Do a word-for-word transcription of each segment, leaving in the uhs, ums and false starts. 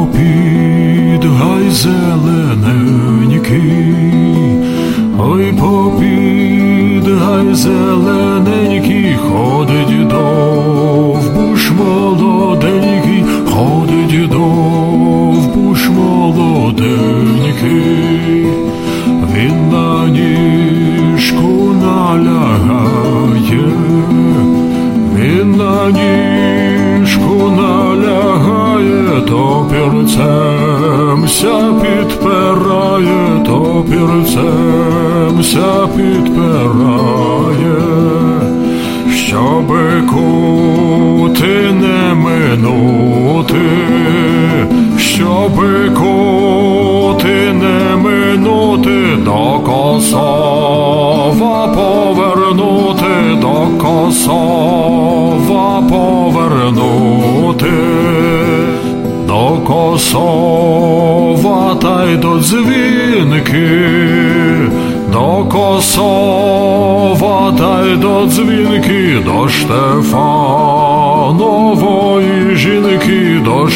попід гай зелененький, ой, попід гай зелененький, ходить довбуш молоденький, ходить довбуш молоденький. Він на ніжку налягає, він на ніжку налягає, топірцемся підпирає, топірцемся підпирає, щоби кути не минути, щоби кути не минути, до Косова повернути, до Косова повернути, до Косова та й до дзвінки, до Косова та й до дзвінки, до Штефанової жінки, до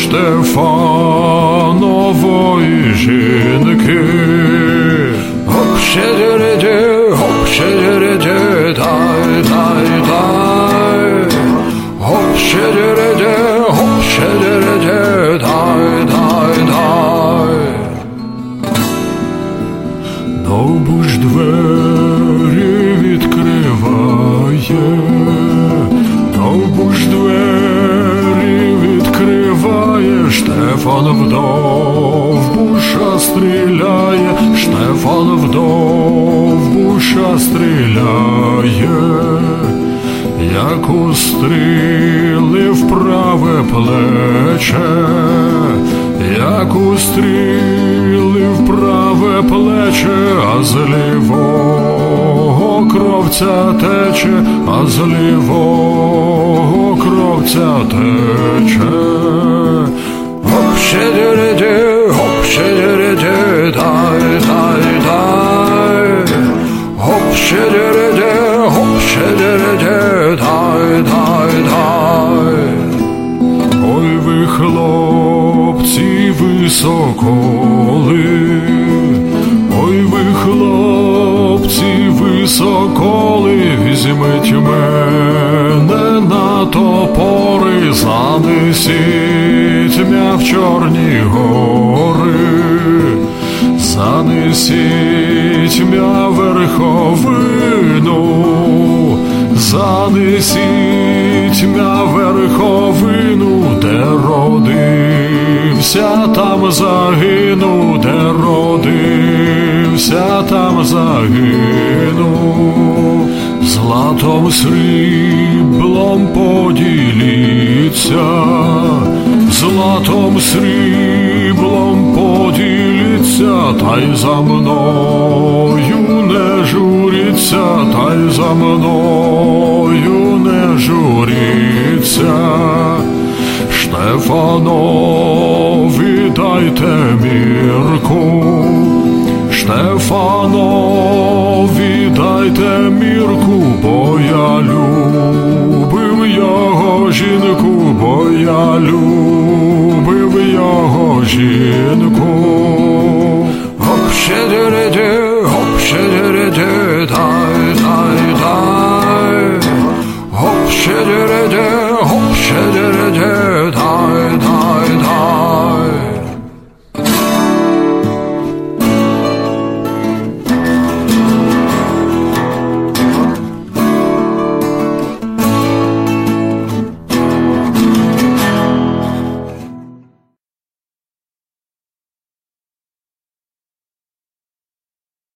Штефанової жінки. Хоп, щедереде, хоп, щедереде, дай, дай, дай. Хоп, щедереде, хоп, щедереде, дай, дай, дай. Довбуш двері відкриває, довбуш двері відкриває, Штефан вдовбуша стріляє, Штефан вдовбуша стріляє, як устріли в праве плече, як устріли в праве плече, а з лівого кровця тече, а з лівого кровця тече. Хоп, щедереде, хоп, щедереде, дай, дай, дай. Хоп, щедереде, хоп, щедереде, дай, дай, дай. Ой, ви, хлопці, ви соколи, ой, ви, хлопці, ви соколи, візьміть мене на топори, занесіть м'я в Чорні гори, занесіть м'я верховину, занесіть м'я верховину, де родився, там загину, де родився, там загину. Златом сріблом поділіться, златом сріблом поділіться, та й за мною не журіться, та й за мною не журіться. Штефанові дайте мірку, Штефанові дайте мірку, бо я любив його жінку, бо я любив його жінку. Хоп, щедереде, хоп, щедереде, дай, дай, дай. Хоп, щедереде, хоп, щедереде.